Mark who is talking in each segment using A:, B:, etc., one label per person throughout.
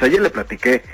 A: Ayer le platiqué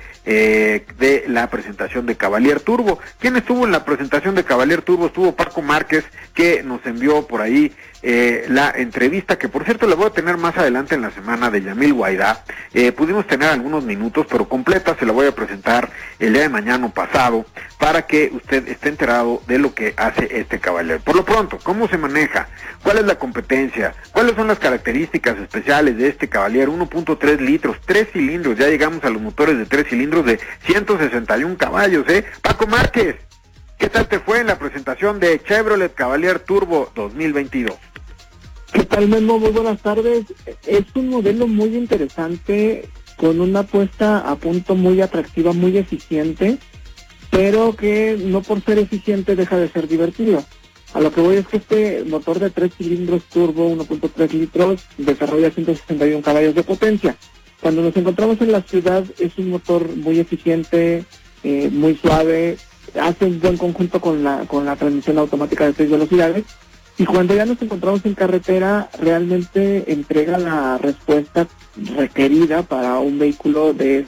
A: de la presentación de Cavalier Turbo. ¿Quién estuvo en la presentación de Cavalier Turbo? Estuvo Paco Márquez, que nos envió por ahí la entrevista, que por cierto la voy a tener más adelante en la semana, de Yamil Guaidá. Pudimos tener algunos minutos, pero completa se la voy a presentar el día de mañana o pasado, para que usted esté enterado de lo que hace este Cavalier. Por lo pronto, ¿cómo se maneja? ¿Cuál es la competencia? ¿Cuáles son las características especiales de este Cavalier? 1.3 litros, 3 cilindros, ya llegamos a los motores de 3 cilindros de 161 caballos, Paco Márquez, ¿qué tal te fue en la presentación de Chevrolet Cavalier Turbo 2022?
B: ¿Qué tal, Memo? Muy buenas tardes. Es un modelo muy interesante, con una puesta a punto muy atractiva, muy eficiente, pero que no por ser eficiente deja de ser divertido. A lo que voy es que este motor de 3 cilindros turbo, 1.3 litros, desarrolla 161 caballos de potencia. Cuando nos encontramos en la ciudad es un motor muy eficiente, muy suave, hace un buen conjunto con la transmisión automática de 6 velocidades. Y cuando ya nos encontramos en carretera, realmente entrega la respuesta requerida para un vehículo de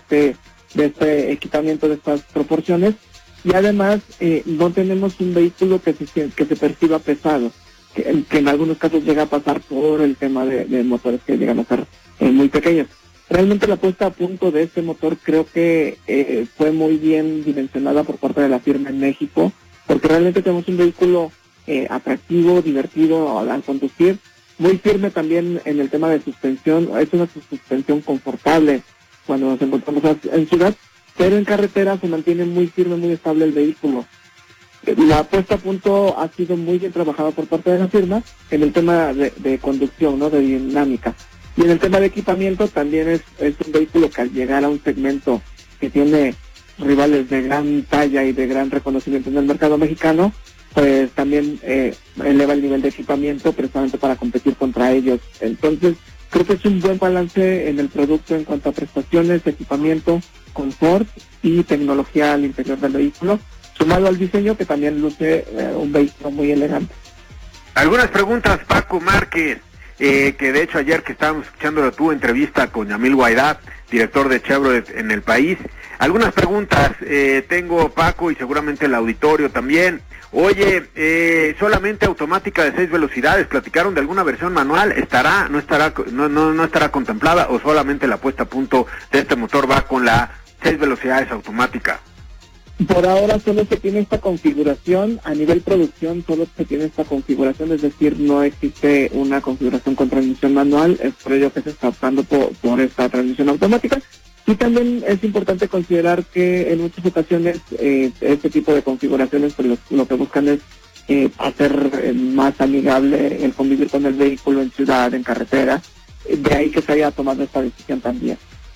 B: este equipamiento, de estas proporciones. Y además no tenemos un vehículo que se perciba pesado, que en algunos casos llega a pasar por el tema de motores que llegan a ser muy pequeños. Realmente la puesta a punto de este motor creo que fue muy bien dimensionada por parte de la firma en México, porque realmente tenemos un vehículo atractivo, divertido al conducir, muy firme también en el tema de suspensión. Es una suspensión confortable cuando nos encontramos en ciudad, pero en carretera se mantiene muy firme, muy estable el vehículo. La puesta a punto ha sido muy bien trabajada por parte de la firma en el tema de conducción, ¿no?, de dinámica. Y en el tema de equipamiento también es un vehículo que al llegar a un segmento que tiene rivales de gran talla y de gran reconocimiento en el mercado mexicano, pues también eleva el nivel de equipamiento precisamente para competir contra ellos. Entonces, creo que es un buen balance en el producto en cuanto a prestaciones, equipamiento, confort y tecnología al interior del vehículo, sumado al diseño, que también luce un vehículo muy elegante.
A: Algunas preguntas, Paco Márquez, que de hecho ayer que estábamos escuchando tu entrevista con Yamil Guaidá, director de Chevrolet en el país, algunas preguntas tengo, Paco, y seguramente el auditorio también. Oye, solamente automática de 6 velocidades, platicaron de alguna versión manual, no estará contemplada, o solamente la puesta a punto de este motor va con la 6 velocidades automática?
B: Por ahora solo se tiene esta configuración, a nivel producción solo se tiene esta configuración, es decir, no existe una configuración con transmisión manual, es por ello que se está optando por esta transmisión automática. Y también es importante considerar que en muchas ocasiones este tipo de configuraciones pues lo que buscan es hacer más amigable el convivir con el vehículo en ciudad, en carretera, de ahí que se haya tomado esta decisión también.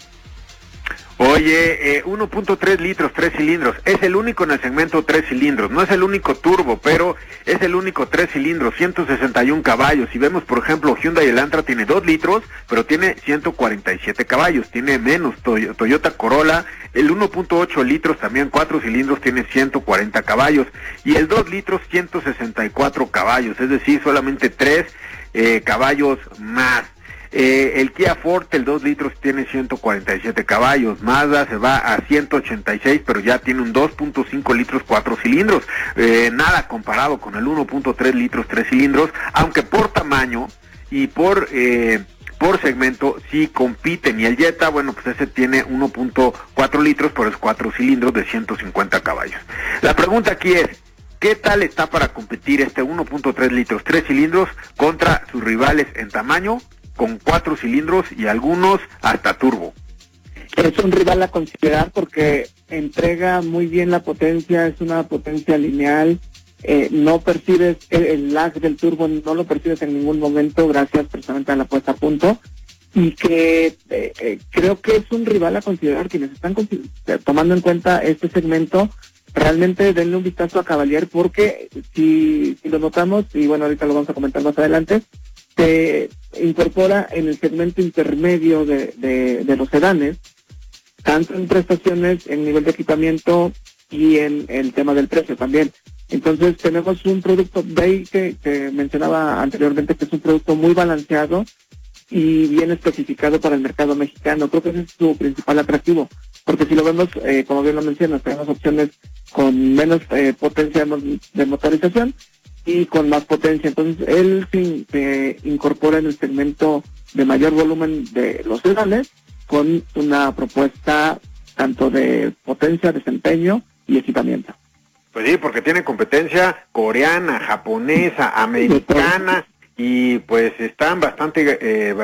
A: Oye, 1.3 litros, 3 cilindros, es el único en el segmento 3 cilindros, no es el único turbo, pero es el único 3 cilindros, 161 caballos. Si vemos, por ejemplo, Hyundai Elantra tiene 2 litros, pero tiene 147 caballos, tiene menos. Toyota Corolla, el 1.8 litros, también 4 cilindros, tiene 140 caballos, y el 2 litros, 164 caballos, es decir, solamente 3 caballos más. El Kia Forte, el 2 litros, tiene 147 caballos. Mazda se va a 186, pero ya tiene un 2.5 litros 4 cilindros. Nada comparado con el 1.3 litros 3 cilindros, aunque por tamaño y por segmento sí compiten. Y el Jetta, bueno, pues ese tiene 1.4 litros, pero es 4 cilindros de 150 caballos. La pregunta aquí es, ¿qué tal está para competir este 1.3 litros 3 cilindros contra sus rivales en tamaño, con 4 cilindros y algunos hasta turbo?
B: Es un rival a considerar porque entrega muy bien la potencia, es una potencia lineal, no percibes el lag del turbo, no lo percibes en ningún momento gracias precisamente a la puesta a punto, y que creo que es un rival a considerar. Quienes están tomando en cuenta este segmento, realmente denle un vistazo a Cavalier, porque si lo notamos, y bueno, ahorita lo vamos a comentar más adelante, se incorpora en el segmento intermedio de los sedanes, tanto en prestaciones, en nivel de equipamiento y en el tema del precio también. Entonces tenemos un producto que mencionaba anteriormente, que es un producto muy balanceado, y bien especificado para el mercado mexicano. Creo que ese es su principal atractivo, porque si lo vemos, como bien lo mencionas, tenemos opciones con menos potencia de motorización y con más potencia. Entonces él se incorpora en el segmento de mayor volumen de los sedanes con una propuesta tanto de potencia, desempeño y equipamiento.
A: Pues sí, porque tiene competencia coreana, japonesa, americana, y pues están bastante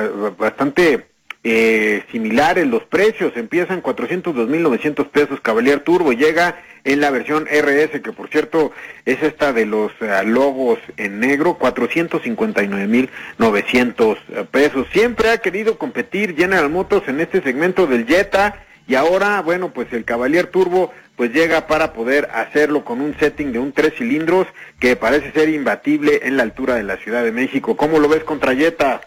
A: similares los precios. Empiezan 402,900 pesos Cavalier Turbo y llega en la versión RS, que por cierto es esta de los logos en negro, 459,900 pesos. Siempre ha querido competir General Motors en este segmento del Jetta, y ahora, bueno, pues el Cavalier Turbo pues llega para poder hacerlo con un setting de un 3 cilindros que parece ser imbatible en la altura de la Ciudad de México. ¿Cómo lo ves contra Jetta?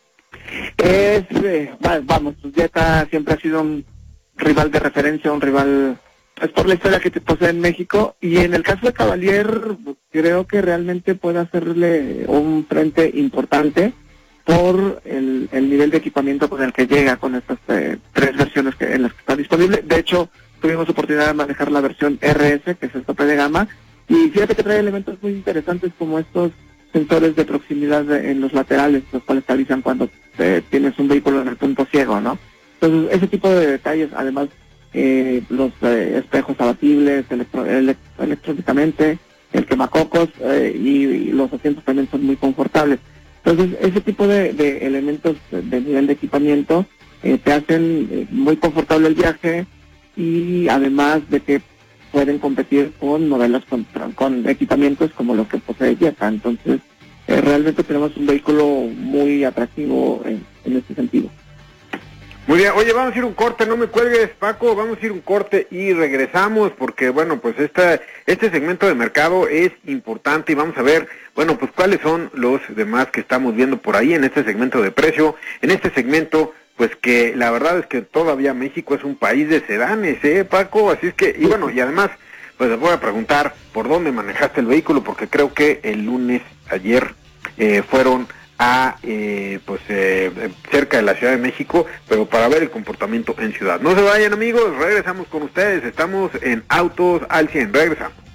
B: Jetta siempre ha sido un rival de referencia, un rival, es por la historia que te posee en México, y en el caso de Cavalier creo que realmente puede hacerle un frente importante por el nivel de equipamiento con el que llega con estas tres versiones en las que está disponible. De hecho, tuvimos oportunidad de manejar la versión RS, que es el tope de gama, y fíjate que trae elementos muy interesantes como estos sensores de proximidad en los laterales, los cuales te avisan cuando tienes un vehículo en el punto ciego, ¿no? Entonces, ese tipo de detalles, además, los espejos abatibles, electrónicamente, el quemacocos, y los asientos también son muy confortables. Entonces, ese tipo de elementos de nivel de equipamiento te hacen muy confortable el viaje, y además de que pueden competir con modelos con equipamientos como los que posee Jetta. Entonces, realmente tenemos un vehículo muy atractivo en este sentido.
A: Muy bien, oye, vamos a ir un corte, no me cuelgues, Paco, vamos a ir un corte y regresamos, porque bueno, pues este segmento de mercado es importante, y vamos a ver, bueno, pues cuáles son los demás que estamos viendo por ahí en este segmento de precio, en este segmento, pues que la verdad es que todavía México es un país de sedanes, Paco, así es que, y bueno, y además, pues les voy a preguntar por dónde manejaste el vehículo, porque creo que el lunes, ayer, fueron a cerca de la Ciudad de México, pero para ver el comportamiento en ciudad. No se vayan, amigos, regresamos con ustedes, estamos en Autos al 100, regresamos.